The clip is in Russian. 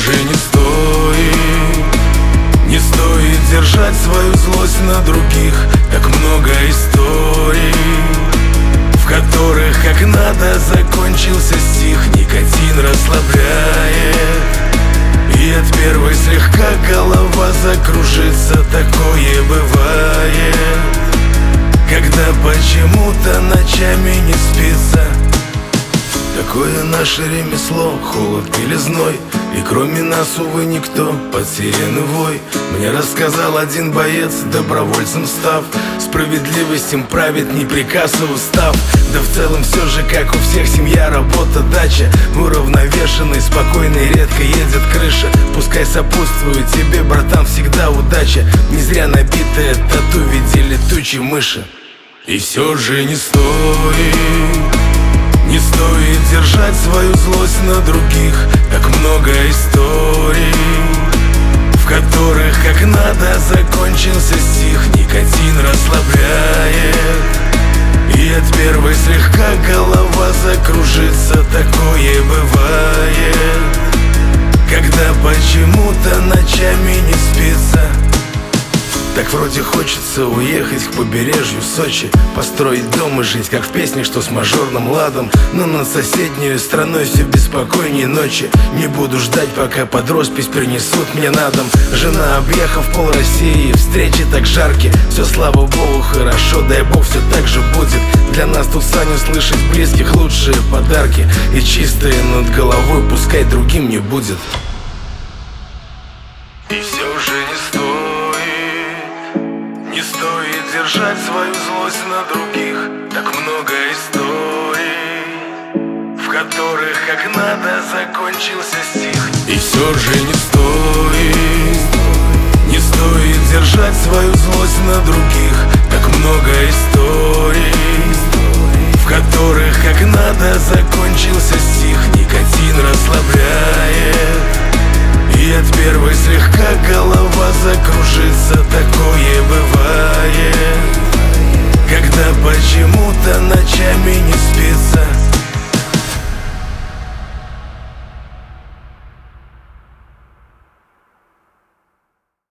же не стоит держать свою злость на других. Так много историй, в которых как надо закончился стих. Никотин расслабляет, и от первой слегка голова закружится. Такое бывает, когда почему-то ночами не спится. Такое наше ремесло, холод или зной, и кроме нас, увы, никто под сирены вой. Мне рассказал один боец, добровольцем став, справедливость им правит не приказ, а устав. Да в целом все же, как у всех, семья, работа, дача. Уравновешенный, спокойный, редко едет крыша. Пускай сопутствует тебе, братан, всегда удача. Не зря набитая тату в виде летучей мыши. И все же не стоит держать свою злость на других. Так много историй, в которых как надо закончился стих. Никотин расслабляет, и от первой слегка голова закружится. Такое бывает, когда почему-то ночами не спится. Так вроде хочется уехать к побережью Сочи, построить дом и жить, как в песне, что с мажорным ладом. Но над соседней страной все беспокойнее ночи. Не буду ждать, пока под роспись принесут мне на дом. Жена, объехав пол России, встречи так жаркие. Все, слава богу, хорошо, дай бог, все так же будет. Для нас тут Саню слышать близких лучшие подарки. И чистые над головой пускай другим не будет. И все же не стоит держать свою злость на других. Так много историй, в которых как надо закончился стих. И все же не стоит держать свою злость на других. Так много историй,